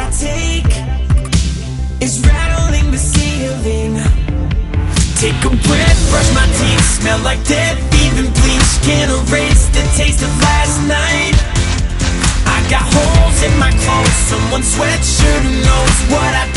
I take is rattling the ceiling. Take a breath, brush my teeth, smell like death, even bleach can't erase the taste of last night. I got holes in my clothes, someone's sweatshirt who knows what I